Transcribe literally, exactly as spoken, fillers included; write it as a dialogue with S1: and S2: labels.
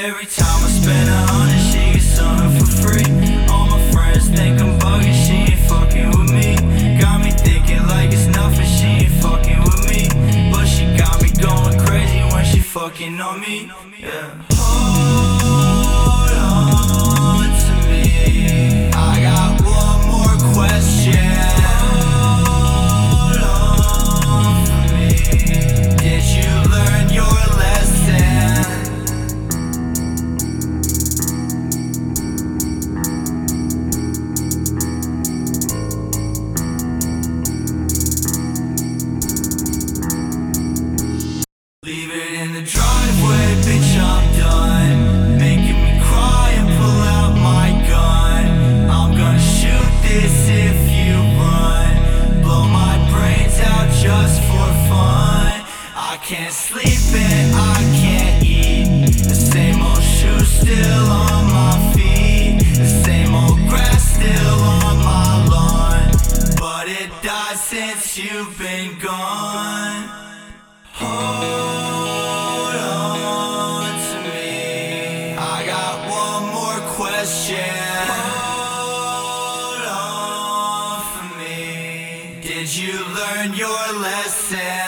S1: Every time I spend a hundred, she gets something for free. All my friends think I'm bugging, she ain't fucking with me. Got me thinking like it's nothing, she ain't fucking with me. But she got me going crazy when she fucking on me. Yeah. Hold on to me, I got one more question. Hold on for me, did you learn your lesson? Leave it in the driveway, bitch, I'm done making me cry and pull out my gun. I'm gonna shoot this if you run, blow my brains out just for fun. I can't sleep and I can't eat, the same old shoes still on my feet, the same old grass still on my lawn, but it died since you've been gone. Hold on to me, I got one more question. Hold on for me, did you learn your lesson?